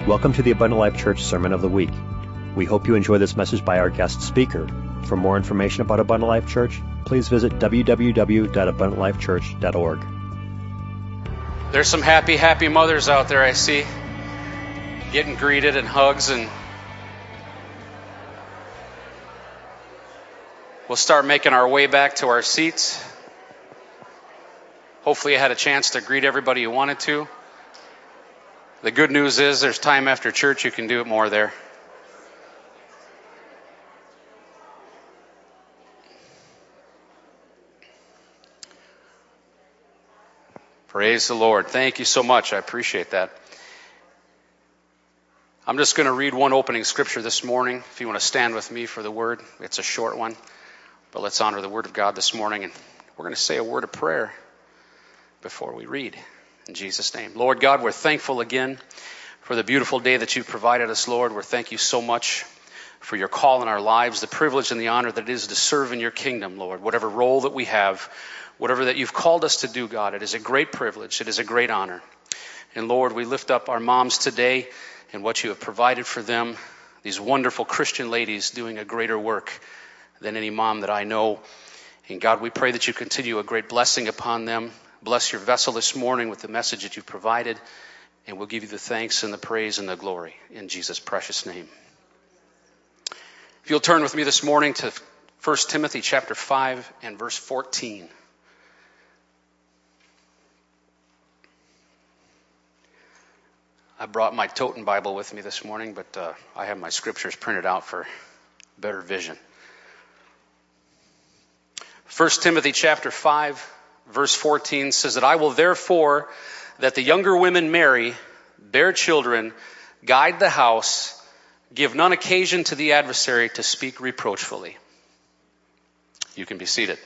Welcome to the Abundant Life Church Sermon of the Week. We hope you enjoy this message by our guest speaker. For more information about Abundant Life Church, please visit www.abundantlifechurch.org. There's some happy mothers out there I see, getting greeted and hugs, and we'll start making our way back to our seats. Hopefully you had a chance to greet everybody you wanted to. The good news is there's time after church you can do it more there. Praise the Lord. Thank you so much. I appreciate that. I'm just going to read one opening scripture this morning. If you want to stand with me for the word, it's a short one, but let's honor the word of God this morning. And we're going to say a word of prayer before we read. In Jesus' name. Lord God, we're thankful again for the beautiful day that you've provided us, Lord. We thank you so much for your call in our lives, the privilege and the honor that it is to serve in your kingdom, Lord. Whatever role that we have, whatever that you've called us to do, God, it is a great privilege. It is a great honor. And Lord, we lift up our moms today and what you have provided for them, these wonderful Christian ladies doing a greater work than any mom that I know. And God, we pray that you continue a great blessing upon them. Bless your vessel this morning with the message that you've provided, and we'll give you the thanks and the praise and the glory in Jesus' precious name. If you'll turn with me this morning to 1 Timothy chapter 5 and verse 14. I brought my Toten Bible with me this morning, but I have my scriptures printed out for better vision. 1 Timothy chapter 5 verse 14 says that I will therefore that the younger women marry, bear children, guide the house, give none occasion to the adversary to speak reproachfully. You can be seated.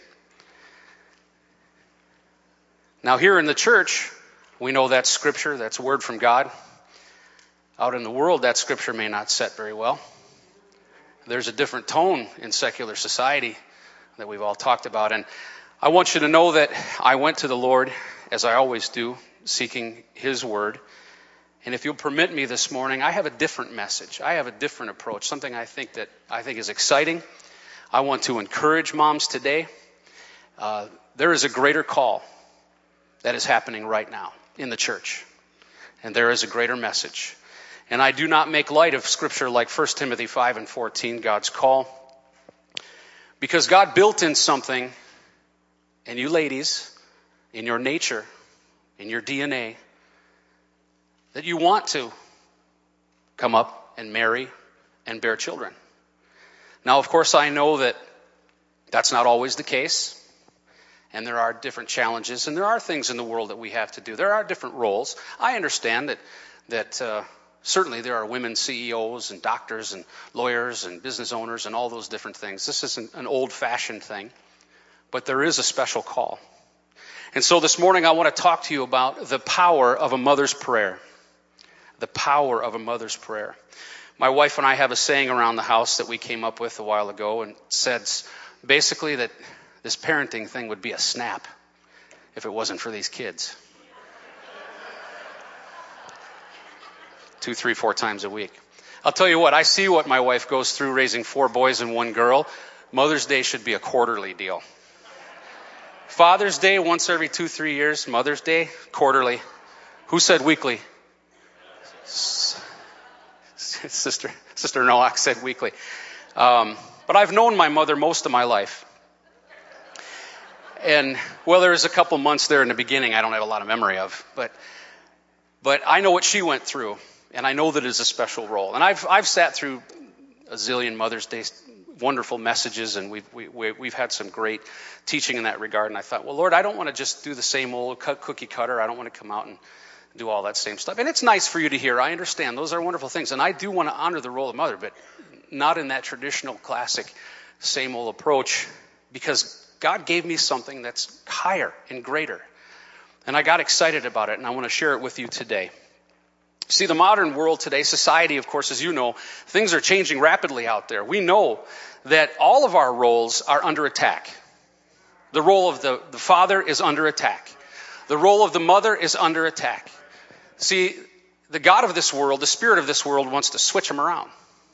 Now here in the church, we know that's scripture, that's word from God. Out in the world, that scripture may not set very well. There's a different tone in secular society that we've all talked about. And I want you to know that I went to the Lord, as I always do, seeking his word. And if you'll permit me this morning, I have a different message. I have a different approach, something I think is exciting. I want to encourage moms today. There is a greater call that is happening right now in the church. And there is a greater message. And I do not make light of scripture like 1 Timothy 5 and 14, God's call. Because God built in something, and you ladies, in your nature, in your DNA, that you want to come up and marry and bear children. Now, of course, I know that that's not always the case, and there are different challenges, and there are things in the world that we have to do. There are different roles. I understand that certainly there are women CEOs and doctors and lawyers and business owners and all those different things. This isn't an old-fashioned thing. But there is a special call. And so this morning I want to talk to you about the power of a mother's prayer. The power of a mother's prayer. My wife and I have a saying around the house that we came up with a while ago, and it says basically that this parenting thing would be a snap if it wasn't for these kids. 2, 3, 4 times a week. I'll tell you what, I see what my wife goes through raising 4 boys and 1 girl. Mother's Day should be a quarterly deal. Father's Day, once every 2-3 years. Mother's Day, quarterly. Who said weekly? Sister Noach said weekly. But I've known my mother most of my life. And, well, there was a couple months there in the beginning I don't have a lot of memory of. But I know what she went through. And I know that it is a special role. And I've sat through a zillion Mother's Day wonderful messages, and we've had some great teaching in that regard. And I thought, well, Lord, I don't want to just do the same old cookie cutter. I don't want to come out and do all that same stuff. And it's nice for you to hear. I understand. Those are wonderful things. And I do want to honor the role of mother, but not in that traditional, classic, same old approach, because God gave me something that's higher and greater. And I got excited about it, and I want to share it with you today. See, the modern world today, society, of course, as you know, things are changing rapidly out there. We know that all of our roles are under attack. The role of the father is under attack. The role of the mother is under attack. See, The God of this world, the spirit of this world, wants to switch them around.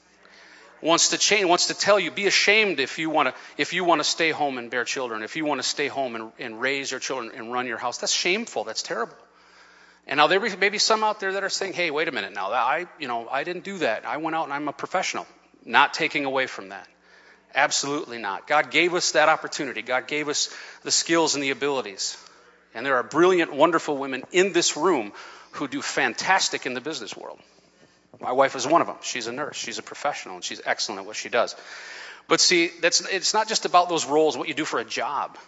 Wants to change, wants to tell you, be ashamed if you want to stay home and bear children, if you want to stay home and raise your children and run your house. That's shameful. That's terrible. And now there may be some out there that are saying, hey, wait a minute now. I didn't do that. I went out and I'm a professional. Not taking away from that. Absolutely not. God gave us that opportunity. God gave us the skills and the abilities. And there are brilliant, wonderful women in this room who do fantastic in the business world. My wife is one of them. She's a nurse. She's a professional, and she's excellent at what she does. But see, it's not just about those roles, what you do for a job.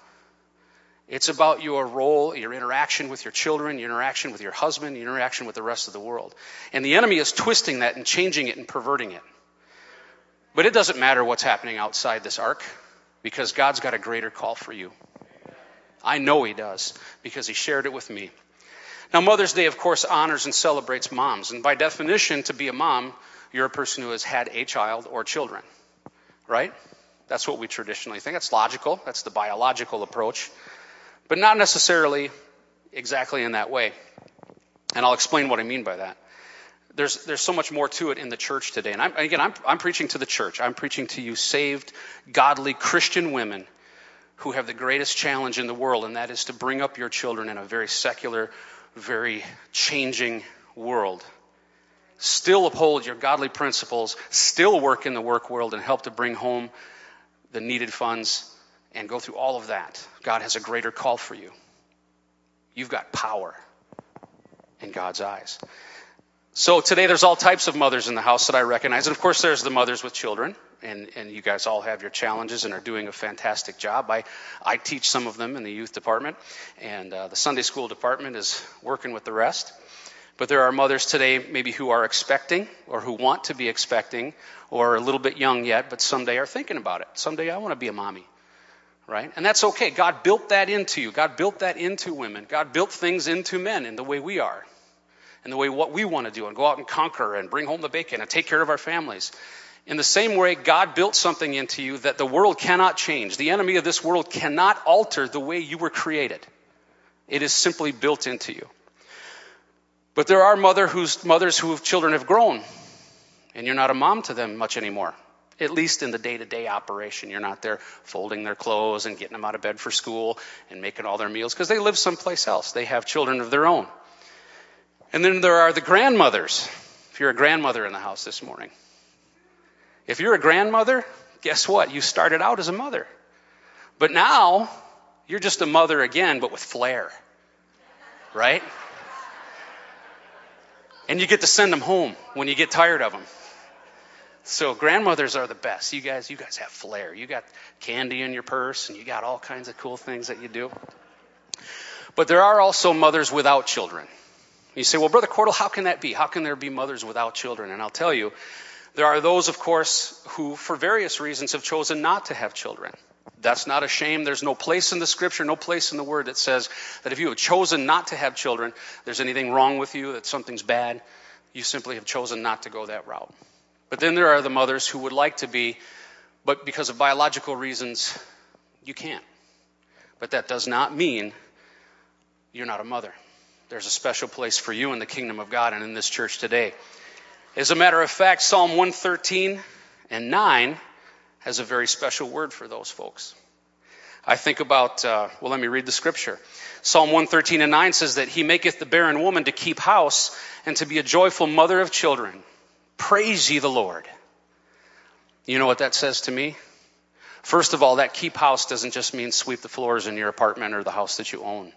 It's about your role, your interaction with your children, your interaction with your husband, your interaction with the rest of the world. And the enemy is twisting that and changing it and perverting it. But it doesn't matter what's happening outside this ark, because God's got a greater call for you. I know he does, because he shared it with me. Now, Mother's Day, of course, honors and celebrates moms. And by definition, to be a mom, you're a person who has had a child or children, right? That's what we traditionally think. That's logical. That's the biological approach. But not necessarily exactly in that way. And I'll explain what I mean by that. There's so much more to it in the church today. And I'm preaching to the church. I'm preaching to you saved, godly Christian women who have the greatest challenge in the world, and that is to bring up your children in a very secular, very changing world. Still uphold your godly principles, still work in the work world and help to bring home the needed funds and go through all of that. God has a greater call for you. You've got power in God's eyes. So today there's all types of mothers in the house that I recognize. And of course there's the mothers with children. And you guys all have your challenges and are doing a fantastic job. I teach some of them in the youth department. And the Sunday school department is working with the rest. But there are mothers today maybe who are expecting or who want to be expecting or are a little bit young yet, but someday are thinking about it. Someday I want to be a mommy. Right? And that's okay. God built that into you. God built that into women. God built things into men in the way we are. And the way what we want to do and go out and conquer and bring home the bacon and take care of our families. In the same way, God built something into you that the world cannot change. The enemy of this world cannot alter the way you were created. It is simply built into you. But there are mothers whose children have grown, and you're not a mom to them much anymore. At least in the day-to-day operation. You're not there folding their clothes and getting them out of bed for school and making all their meals, because they live someplace else. They have children of their own. And then there are the grandmothers. If you're a grandmother in the house this morning. If you're a grandmother, guess what? You started out as a mother. But now, you're just a mother again, but with flair. Right? And you get to send them home when you get tired of them. So grandmothers are the best. You guys have flair. You got candy in your purse, and you got all kinds of cool things that you do. But there are also mothers without children. You say, well, Brother Cordell, how can that be? How can there be mothers without children? And I'll tell you, there are those, of course, who for various reasons have chosen not to have children. That's not a shame. There's no place in the Scripture, no place in the Word that says that if you have chosen not to have children, there's anything wrong with you, that something's bad. You simply have chosen not to go that route. But then there are the mothers who would like to be, but because of biological reasons, you can't. But that does not mean you're not a mother. There's a special place for you in the kingdom of God and in this church today. As a matter of fact, Psalm 113 and 9 has a very special word for those folks. I think about, let me read the scripture. Psalm 113 and 9 says that he maketh the barren woman to keep house and to be a joyful mother of children. Praise ye the Lord. You know what that says to me? First of all, that keep house doesn't just mean sweep the floors in your apartment or the house that you own.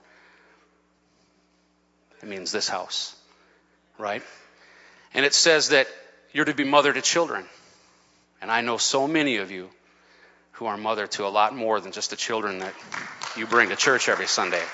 It means this house, right? And it says that you're to be mother to children. And I know so many of you who are mother to a lot more than just the children that you bring to church every Sunday.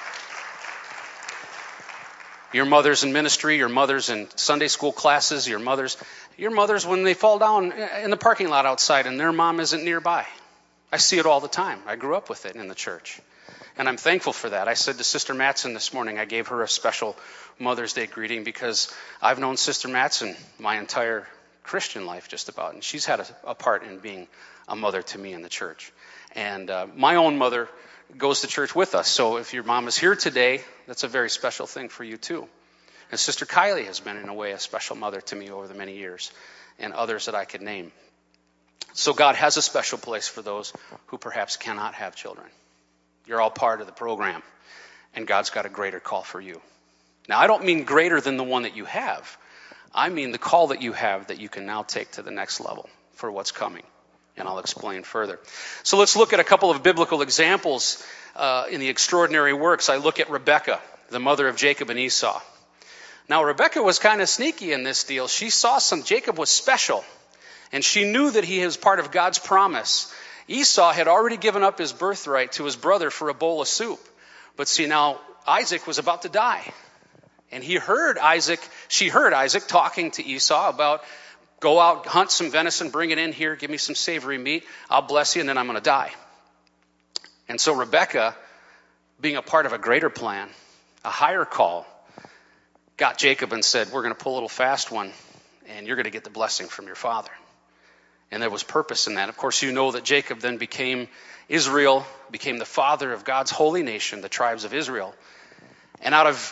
Your mothers in ministry, your mothers in Sunday school classes, your mothers when they fall down in the parking lot outside and their mom isn't nearby. I see it all the time. I grew up with it in the church. And I'm thankful for that. I said to Sister Matson this morning, I gave her a special Mother's Day greeting because I've known Sister Matson my entire Christian life just about. And she's had a part in being a mother to me in the church. And my own mother goes to church with us. So if your mom is here today, that's a very special thing for you too. And Sister Kylie has been, in a way, a special mother to me over the many years, and others that I could name. So God has a special place for those who perhaps cannot have children. You're all part of the program, and God's got a greater call for you. Now, I don't mean greater than the one that you have. I mean the call that you have that you can now take to the next level for what's coming. And I'll explain further. So let's look at a couple of biblical examples in the extraordinary works. I look at Rebekah, the mother of Jacob and Esau. Now, Rebekah was kind of sneaky in this deal. She saw Jacob was special, and she knew that he was part of God's promise. Esau had already given up his birthright to his brother for a bowl of soup. But see, now Isaac was about to die. And she heard Isaac talking to Esau about, go out, hunt some venison, bring it in here, give me some savory meat, I'll bless you, and then I'm going to die. And so Rebekah, being a part of a greater plan, a higher call, got Jacob and said, we're going to pull a little fast one, and you're going to get the blessing from your father. And there was purpose in that. Of course, you know that Jacob then became Israel, became the father of God's holy nation, the tribes of Israel. And out of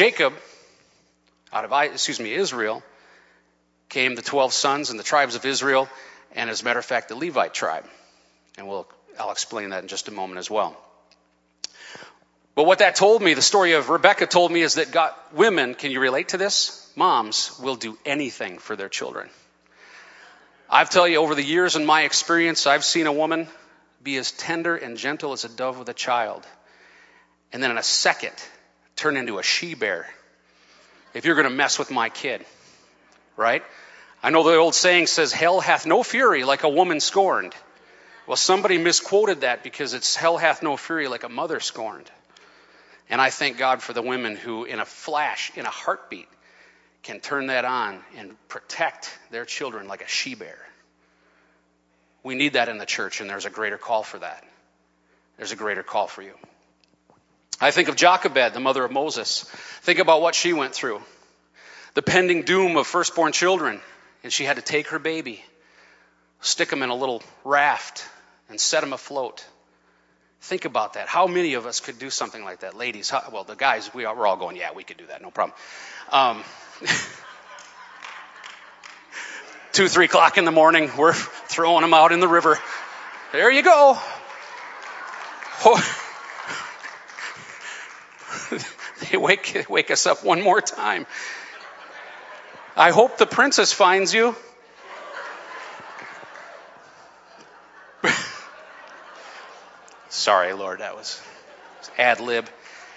Israel, came the 12 sons and the tribes of Israel, and as a matter of fact, the Levite tribe. And I'll explain that in just a moment as well. But what that told me, the story of Rebekah told me, is that women, can you relate to this? Moms will do anything for their children. I'll tell you, over the years in my experience, I've seen a woman be as tender and gentle as a dove with a child, and then in a second, turn into a she-bear if you're going to mess with my kid, right? I know the old saying says, hell hath no fury like a woman scorned. Well, somebody misquoted that because it's hell hath no fury like a mother scorned. And I thank God for the women who, in a flash, in a heartbeat, can turn that on and protect their children like a she-bear. We need that in the church, and there's a greater call for that. There's a greater call for you. I think of Jochebed, the mother of Moses. Think about what she went through. The pending doom of firstborn children, and she had to take her baby, stick him in a little raft, and set him afloat. Think about that. How many of us could do something like that? Ladies, the guys, we're all going, yeah, we could do that, no problem. 2, 3 o'clock in the morning, we're throwing them out in the river. There you go. They wake us up one more time. I hope the princess finds you. Sorry, Lord, that was ad lib.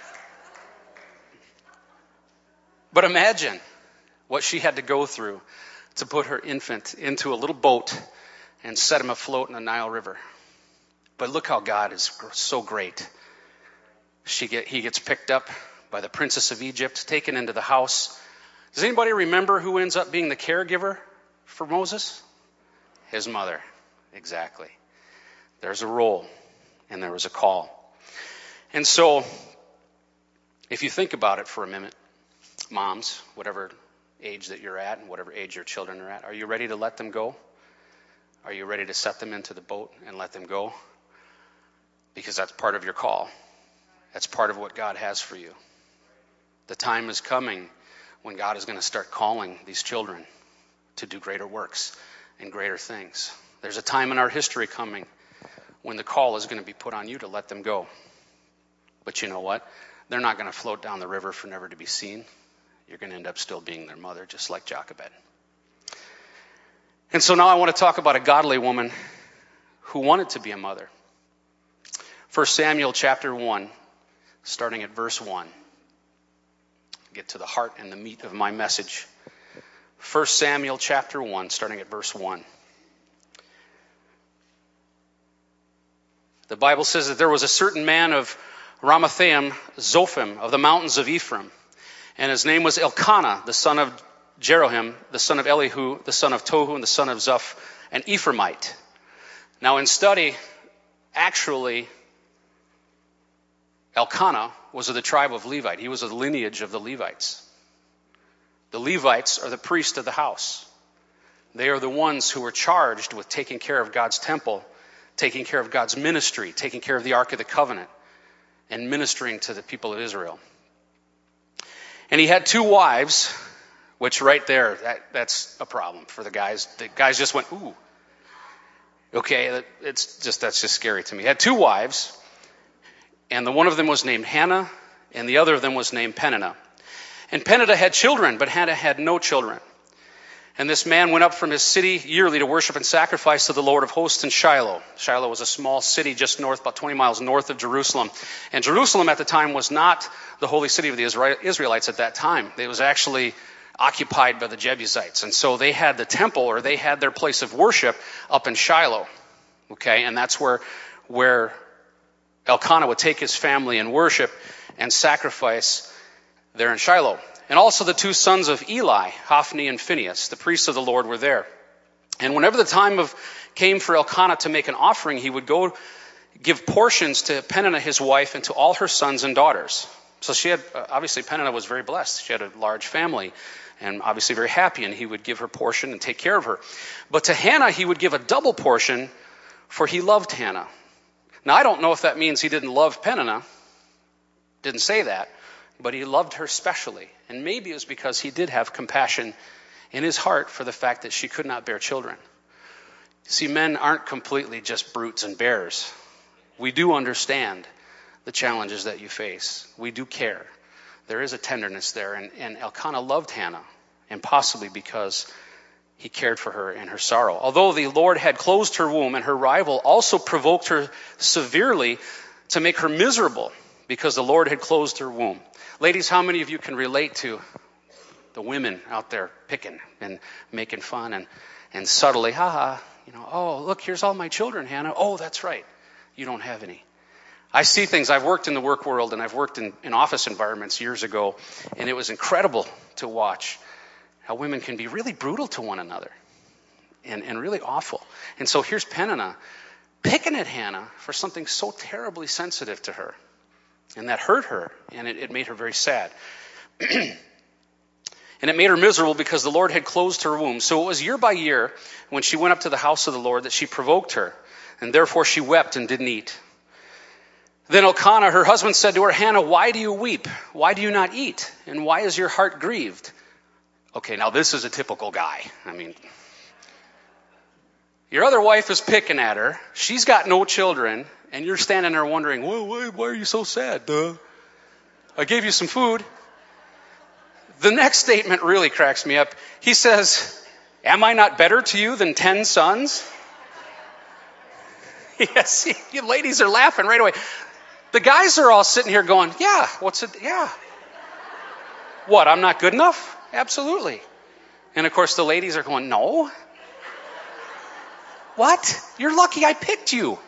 But imagine what she had to go through to put her infant into a little boat and set him afloat in the Nile River. But look how God is so great. He gets picked up by the princess of Egypt, taken into the house. Does anybody remember who ends up being the caregiver for Moses? His mother. Exactly. There's a role, and there was a call. And so, if you think about it for a minute, moms, whatever age that you're at and whatever age your children are at, are you ready to let them go? Are you ready to set them into the boat and let them go? Because that's part of your call. That's part of what God has for you. The time is coming when God is going to start calling these children to do greater works and greater things. There's a time in our history coming when the call is going to be put on you to let them go. But you know what? They're not going to float down the river for never to be seen. You're going to end up still being their mother, just like Jochebed. And so now I want to talk about a godly woman who wanted to be a mother. 1 Samuel chapter 1, starting at verse 1. Get to the heart and the meat of my message. 1 Samuel chapter 1, starting at verse 1. The Bible says that there was a certain man of Ramathaim, Zophim, of the mountains of Ephraim, and his name was Elkanah, the son of Jeroham, the son of Elihu, the son of Tohu, and the son of Zuph, an Ephraimite. Now in study, actually, Elkanah was of the tribe of Levite. He was of the lineage of the Levites. The Levites are the priests of the house. They are the ones who were charged with taking care of God's temple, taking care of God's ministry, taking care of the Ark of the Covenant, and ministering to the people of Israel. And he had 2 wives, which right there, that's a problem for the guys. The guys just went, ooh. Okay, that's just scary to me. He had 2 wives, and the one of them was named Hannah, and the other of them was named Peninnah. And Peninnah had children, but Hannah had no children. And this man went up from his city yearly to worship and sacrifice to the Lord of hosts in Shiloh. Shiloh was a small city just north, about 20 miles north of Jerusalem. And Jerusalem at the time was not the holy city of the Israelites at that time. It was actually occupied by the Jebusites. And so they had the temple, or they had their place of worship up in Shiloh. Okay, and that's where Elkanah would take his family and worship and sacrifice there in Shiloh. And also the 2 sons of Eli, Hophni and Phinehas, the priests of the Lord, were there. And whenever the time came for Elkanah to make an offering, he would go give portions to Peninnah, his wife, and to all her sons and daughters. So she had, obviously Peninnah was very blessed. She had a large family and obviously very happy, and he would give her portion and take care of her. But to Hannah, he would give a double portion, for he loved Hannah. Now, I don't know if that means he didn't love Peninnah. Didn't say that. But he loved her specially. And maybe it was because he did have compassion in his heart for the fact that she could not bear children. See, men aren't completely just brutes and bears. We do understand the challenges that you face. We do care. There is a tenderness there. And Elkanah loved Hannah, and possibly because he cared for her in her sorrow. Although the Lord had closed her womb, and her rival also provoked her severely to make her miserable, because the Lord had closed her womb. Ladies, how many of you can relate to the women out there picking and making fun and subtly, oh, look, here's all my children, Hannah. Oh, that's right. You don't have any. I see things. I've worked in the work world, and I've worked in office environments years ago, and it was incredible to watch how women can be really brutal to one another and really awful. And so here's Peninnah picking at Hannah for something so terribly sensitive to her. And that hurt her, and it made her very sad. And it made her miserable because the Lord had closed her womb. So it was year by year when she went up to the house of the Lord that she provoked her, and therefore she wept and didn't eat. Then Elkanah, her husband, said to her, Hannah, why do you weep? Why do you not eat? And why is your heart grieved? Okay, now this is a typical guy. I mean, your other wife is picking at her. She's got no children. And you're standing there wondering, why are you so sad? I gave you some food. The next statement really cracks me up. He says, am I not better to you than 10 sons? Yes, you ladies are laughing right away. The guys are all sitting here going, yeah, yeah. What, I'm not good enough? Absolutely. And of course the ladies are going, no. What? You're lucky I picked you.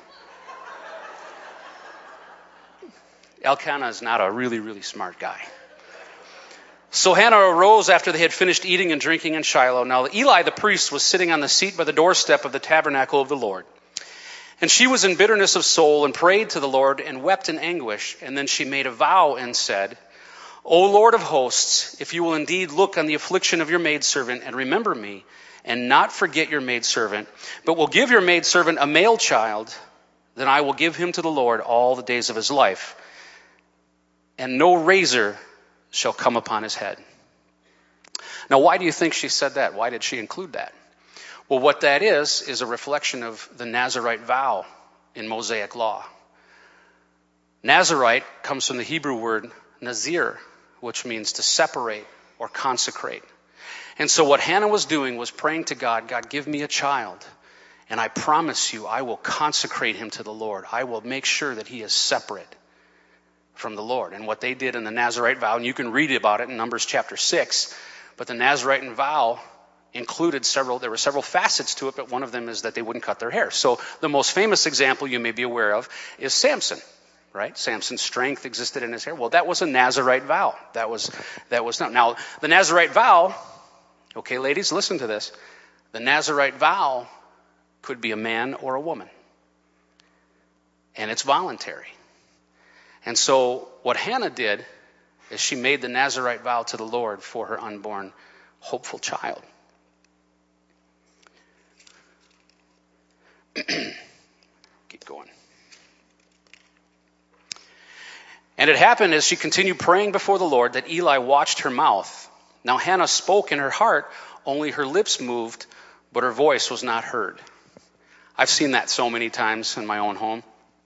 Elkanah is not a really, really smart guy. So Hannah arose after they had finished eating and drinking in Shiloh. Now Eli the priest was sitting on the seat by the doorstep of the tabernacle of the Lord. And she was in bitterness of soul and prayed to the Lord and wept in anguish. And then she made a vow and said, O Lord of hosts, if you will indeed look on the affliction of your maidservant and remember me, and not forget your maidservant, but will give your maidservant a male child, then I will give him to the Lord all the days of his life. And no razor shall come upon his head. Now, why do you think she said that? Why did she include that? Well, what that is a reflection of the Nazirite vow in Mosaic law. Nazirite comes from the Hebrew word nazir, which means to separate or consecrate. And so what Hannah was doing was praying to God, God, give me a child, and I promise you I will consecrate him to the Lord. I will make sure that he is separate from the Lord. And what they did in the Nazirite vow, and you can read about it in Numbers chapter 6, but the Nazirite vow included there were several facets to it, but one of them is that they wouldn't cut their hair. So the most famous example you may be aware of is Samson, right? Samson's strength existed in his hair. Well, that was a Nazirite vow. That was not. Now, the Nazirite vow, okay, ladies, listen to this. The Nazirite vow could be a man or a woman. And it's voluntary. And so what Hannah did is she made the Nazirite vow to the Lord for her unborn, hopeful child. Keep going. And it happened as she continued praying before the Lord that Eli watched her mouth. Now Hannah spoke in her heart, only her lips moved, but her voice was not heard. I've seen that so many times in my own home.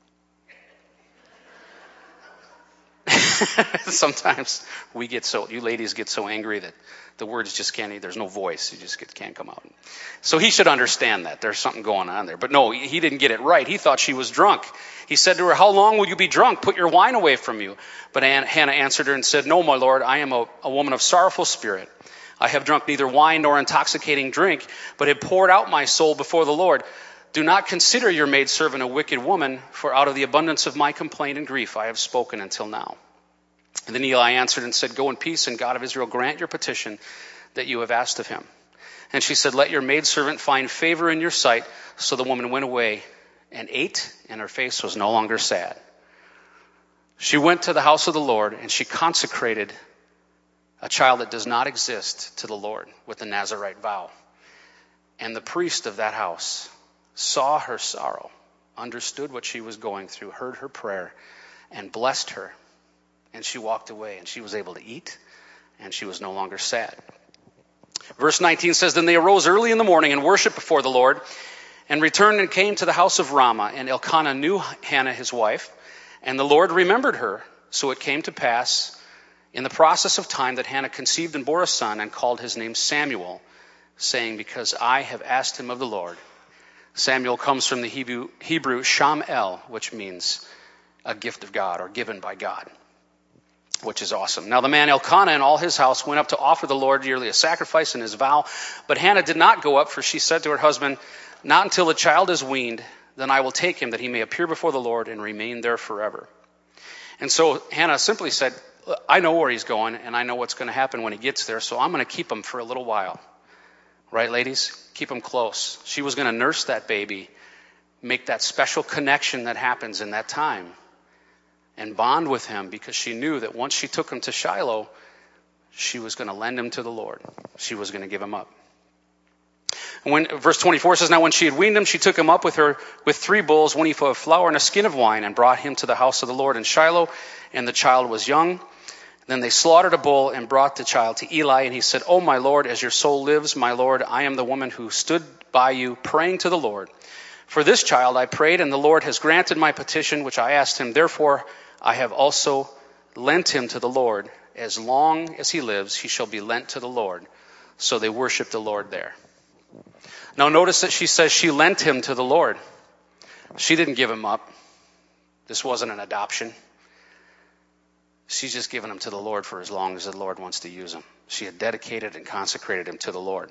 Sometimes you ladies get so angry that the words just can't, there's no voice, can't come out. So he should understand that there's something going on there. But no, he didn't get it right. He thought she was drunk. He said to her, "How long will you be drunk? Put your wine away from you." But Hannah answered her and said, "No, my Lord, I am a woman of sorrowful spirit. I have drunk neither wine nor intoxicating drink, but have poured out my soul before the Lord. Do not consider your maidservant a wicked woman, for out of the abundance of my complaint and grief I have spoken until now." And then Eli answered and said, "Go in peace, and God of Israel grant your petition that you have asked of him." And she said, "Let your maidservant find favor in your sight." So the woman went away and ate, and her face was no longer sad. She went to the house of the Lord, and she consecrated a child that does not exist to the Lord with the Nazirite vow. And the priest of that house saw her sorrow, understood what she was going through, heard her prayer, and blessed her. And she walked away, and she was able to eat, and she was no longer sad. Verse 19 says, "Then they arose early in the morning and worshiped before the Lord, and returned and came to the house of Ramah. And Elkanah knew Hannah his wife, and the Lord remembered her. So it came to pass in the process of time that Hannah conceived and bore a son, and called his name Samuel, saying, Because I have asked him of the Lord." Samuel comes from the Hebrew Shamel, which means a gift of God, or given by God, which is awesome. Now the man Elkanah and all his house went up to offer the Lord yearly a sacrifice in his vow. But Hannah did not go up, for she said to her husband, "Not until the child is weaned, then I will take him, that he may appear before the Lord and remain there forever." And so Hannah simply said, "I know where he's going, and I know what's going to happen when he gets there, so I'm going to keep him for a little while." Right, ladies? Keep him close. She was going to nurse that baby, make that special connection that happens in that time, and bond with him, because she knew that once she took him to Shiloh, she was going to lend him to the Lord. She was going to give him up. And verse 24 says, "Now when she had weaned him, she took him up with her with 3 bulls, 1 ephah of flour, and a skin of wine, and brought him to the house of the Lord in Shiloh, and the child was young. Then they slaughtered a bull and brought the child to Eli, and he said, "Oh, my Lord, as your soul lives, my Lord, I am the woman who stood by you praying to the Lord. For this child I prayed, and the Lord has granted my petition, which I asked him. Therefore I have also lent him to the Lord. As long as he lives, he shall be lent to the Lord." So they worshiped the Lord there. Now notice that she says she lent him to the Lord. She didn't give him up. This wasn't an adoption. She's just given him to the Lord for as long as the Lord wants to use him. She had dedicated and consecrated him to the Lord.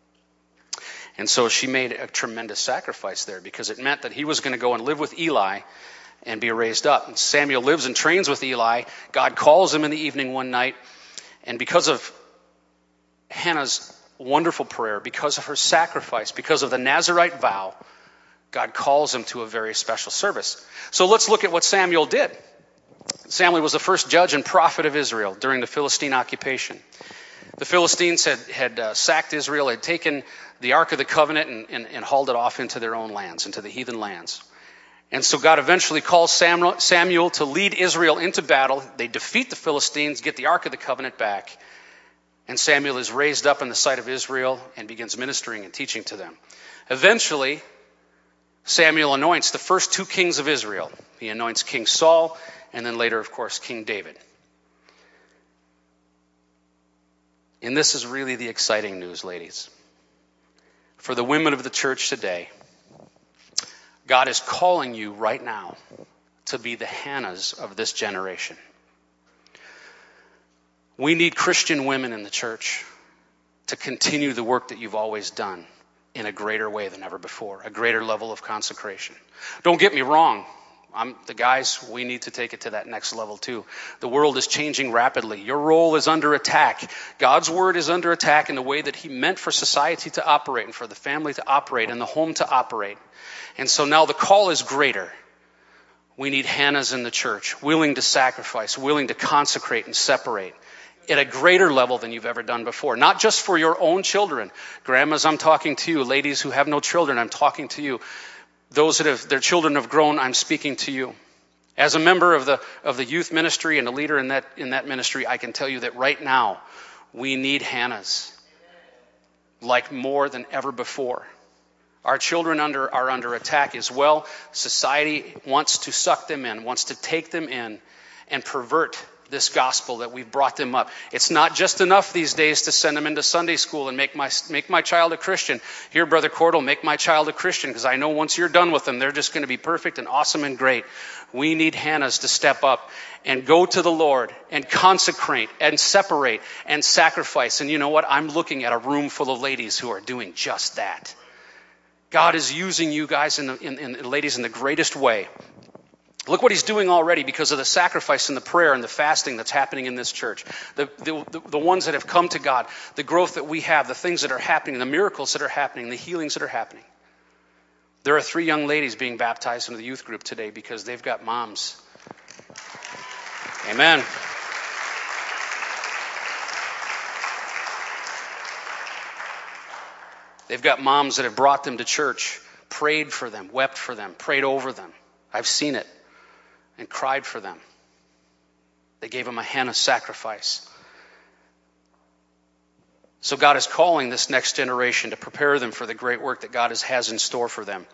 And so she made a tremendous sacrifice there, because it meant that he was going to go and live with Eli and be raised up. And Samuel lives and trains with Eli. God calls him in the evening one night. And because of Hannah's wonderful prayer, because of her sacrifice, because of the Nazirite vow, God calls him to a very special service. So let's look at what Samuel did. Samuel was the first judge and prophet of Israel during the Philistine occupation. The Philistines had sacked Israel, had taken the Ark of the Covenant and hauled it off into their own lands, into the heathen lands. And so God eventually calls Samuel to lead Israel into battle. They defeat the Philistines, get the Ark of the Covenant back, and Samuel is raised up in the sight of Israel and begins ministering and teaching to them. Eventually, Samuel anoints the first 2 kings of Israel. He anoints King Saul, and then later, of course, King David. And this is really the exciting news, ladies. For the women of the church today, God is calling you right now to be the Hannahs of this generation. We need Christian women in the church to continue the work that you've always done in a greater way than ever before, a greater level of consecration. Don't get me wrong. The guys, we need to take it to that next level too. The world is changing rapidly. Your role is under attack. God's word is under attack in the way that he meant for society to operate, and for the family to operate, and the home to operate. And so now the call is greater. We need Hannahs in the church, willing to sacrifice, willing to consecrate and separate at a greater level than you've ever done before. Not just for your own children. Grandmas, I'm talking to you. Ladies who have no children, I'm talking to you. Those that their children have grown, I'm speaking to you. As a member of the youth ministry and a leader in that ministry, I can tell you that right now we need Hannahs like more than ever before. Our children are under attack as well. Society wants to suck them in, wants to take them in and pervert this gospel that we've brought them up. It's not just enough these days to send them into Sunday school and make my child a Christian. Here, Brother Cordell, make my child a Christian, because I know once you're done with them, they're just going to be perfect and awesome and great. We need Hannahs to step up and go to the Lord and consecrate and separate and sacrifice. And you know what? I'm looking at a room full of ladies who are doing just that. God is using you guys and ladies in the greatest way. Look what he's doing already because of the sacrifice and the prayer and the fasting that's happening in this church. The ones that have come to God, the growth that we have, the things that are happening, the miracles that are happening, the healings that are happening. There are 3 young ladies being baptized into the youth group today because they've got moms. Amen. They've got moms that have brought them to church, prayed for them, wept for them, prayed over them. I've seen it. And cried for them. They gave them a Hannah sacrifice. So God is calling this next generation to prepare them for the great work that God has in store for them.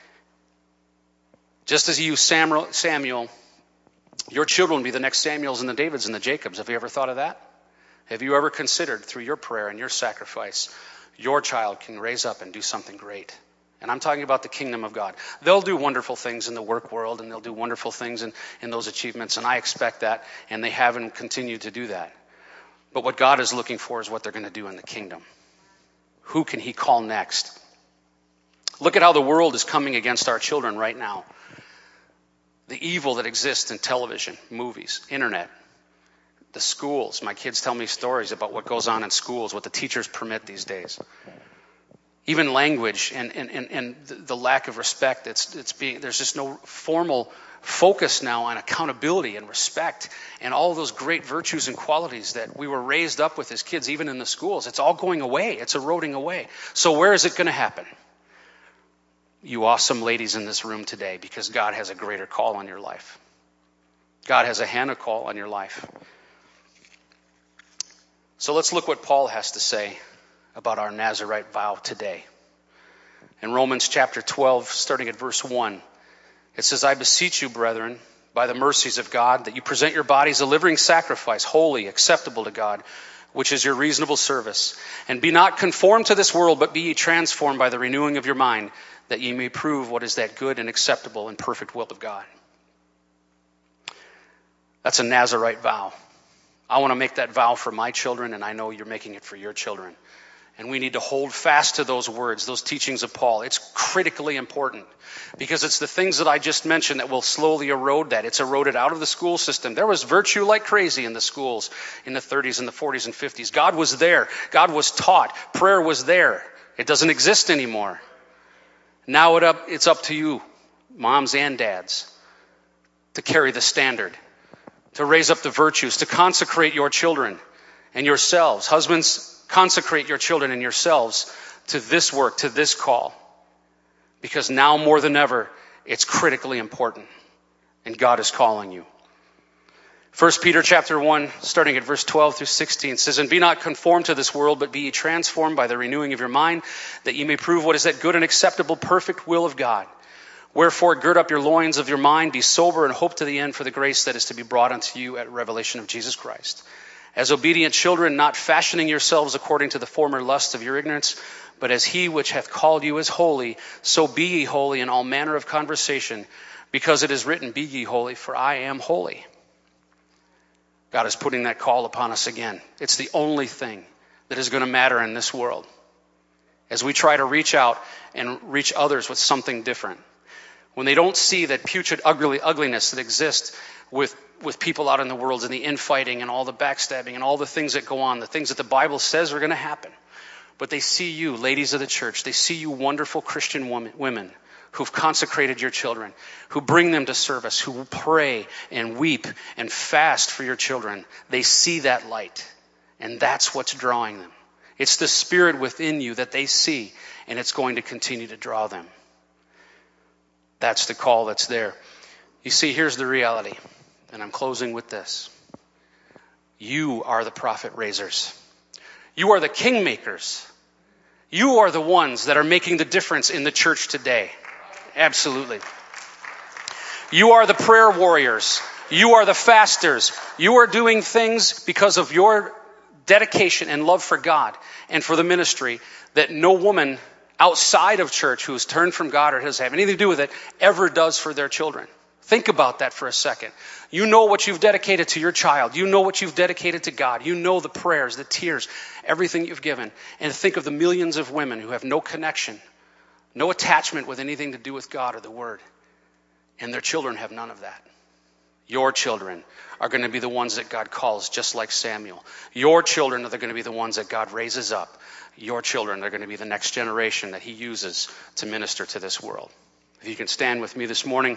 Just as he used Samuel, your children will be the next Samuels and the Davids and the Jacobs. Have you ever thought of that? Have you ever considered through your prayer and your sacrifice, your child can raise up and do something great? And I'm talking about the kingdom of God. They'll do wonderful things in the work world, and they'll do wonderful things in those achievements, and I expect that, and they have and continue to do that. But what God is looking for is what they're going to do in the kingdom. Who can he call next? Look at how the world is coming against our children right now. The evil that exists in television, movies, internet, the schools. My kids tell me stories about what goes on in schools, what the teachers permit these days. Even language and the lack of respect. There's just no formal focus now on accountability and respect and all those great virtues and qualities that we were raised up with as kids, even in the schools. It's all going away. It's eroding away. So where is it going to happen? You awesome ladies in this room today, because God has a greater call on your life. God has a Hannah call on your life. So let's look what Paul has to say about our Nazirite vow today. In Romans chapter 12, starting at verse 1, it says, I beseech you, brethren, by the mercies of God, that you present your bodies a living sacrifice, holy, acceptable to God, which is your reasonable service. And be not conformed to this world, but be ye transformed by the renewing of your mind, that ye may prove what is that good and acceptable and perfect will of God. That's a Nazirite vow. I want to make that vow for my children, and I know you're making it for your children. And we need to hold fast to those words, those teachings of Paul. It's critically important because it's the things that I just mentioned that will slowly erode that. It's eroded out of the school system. There was virtue like crazy in the schools in the 30s and the 40s and 50s. God was there. God was taught. Prayer was there. It doesn't exist anymore. Now it's up to you, moms and dads, to carry the standard, to raise up the virtues, to consecrate your children and yourselves. Husbands, consecrate your children and yourselves to this work, to this call. Because now more than ever, it's critically important. And God is calling you. 1 Peter chapter 1, starting at verse 12 through 16, says, And be not conformed to this world, but be ye transformed by the renewing of your mind, that ye may prove what is that good and acceptable, perfect will of God. Wherefore, gird up your loins of your mind, be sober, and hope to the end for the grace that is to be brought unto you at revelation of Jesus Christ. As obedient children, not fashioning yourselves according to the former lusts of your ignorance, but as he which hath called you is holy, so be ye holy in all manner of conversation, because it is written, Be ye holy, for I am holy. God is putting that call upon us again. It's the only thing that is going to matter in this world. As we try to reach out and reach others with something different. When they don't see that putrid ugliness that exists with people out in the world and the infighting and all the backstabbing and all the things that go on, the things that the Bible says are going to happen. But they see you, ladies of the church, they see you wonderful Christian women who've consecrated your children, who bring them to service, who pray and weep and fast for your children. They see that light, and that's what's drawing them. It's the Spirit within you that they see, and it's going to continue to draw them. That's the call that's there. You see, here's the reality, and I'm closing with this. You are the prophet raisers. You are the kingmakers. You are the ones that are making the difference in the church today. Absolutely. You are the prayer warriors. You are the fasters. You are doing things because of your dedication and love for God and for the ministry that no woman outside of church who has turned from God or has had anything to do with it ever does for their children. Think about that for a second. You know what you've dedicated to your child. You know what you've dedicated to God. You know the prayers, the tears, everything you've given. And think of the millions of women who have no connection, no attachment with anything to do with God or the Word. And their children have none of that. Your children are going to be the ones that God calls, just like Samuel. Your children are going to be the ones that God raises up. Your children are going to be the next generation that He uses to minister to this world. If you can stand with me this morning.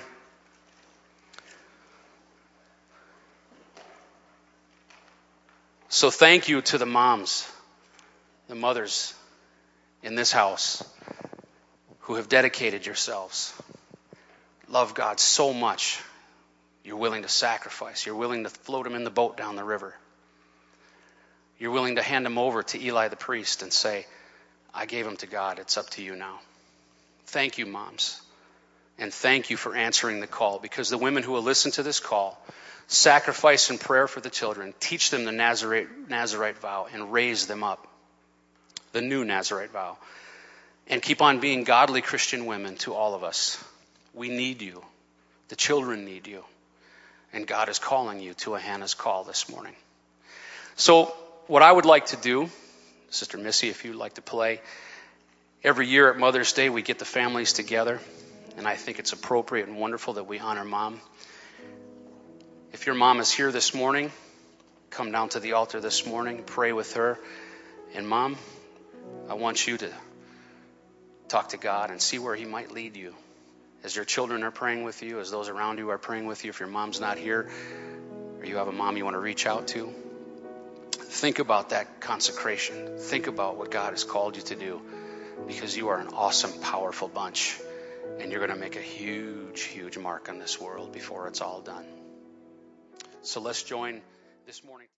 So thank you to the moms, the mothers in this house who have dedicated yourselves. Love God so much. You're willing to sacrifice. You're willing to float him in the boat down the river. You're willing to hand him over to Eli the priest and say, I gave him to God. It's up to you now. Thank you, moms. And thank you for answering the call, because the women who will listen to this call, sacrifice in prayer for the children, teach them the Nazirite vow, and raise them up, the new Nazirite vow, and keep on being godly Christian women to all of us. We need you. The children need you. And God is calling you to a Hannah's call this morning. So what I would like to do, Sister Missy, if you'd like to play, every year at Mother's Day we get the families together, and I think it's appropriate and wonderful that we honor Mom. If your mom is here this morning, come down to the altar this morning, pray with her. And Mom, I want you to talk to God and see where He might lead you. As your children are praying with you, as those around you are praying with you, if your mom's not here, or you have a mom you want to reach out to, think about that consecration. Think about what God has called you to do, because you are an awesome, powerful bunch, and you're going to make a huge, huge mark on this world before it's all done. So let's join this morning.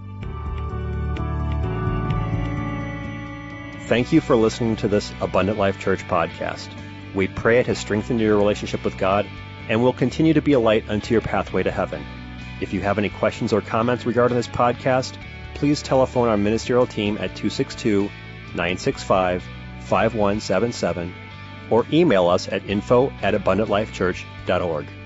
Thank you for listening to this Abundant Life Church podcast. We pray it has strengthened your relationship with God and will continue to be a light unto your pathway to heaven. If you have any questions or comments regarding this podcast, please telephone our ministerial team at 262-965-5177 or email us at info@abundantlifechurch.org.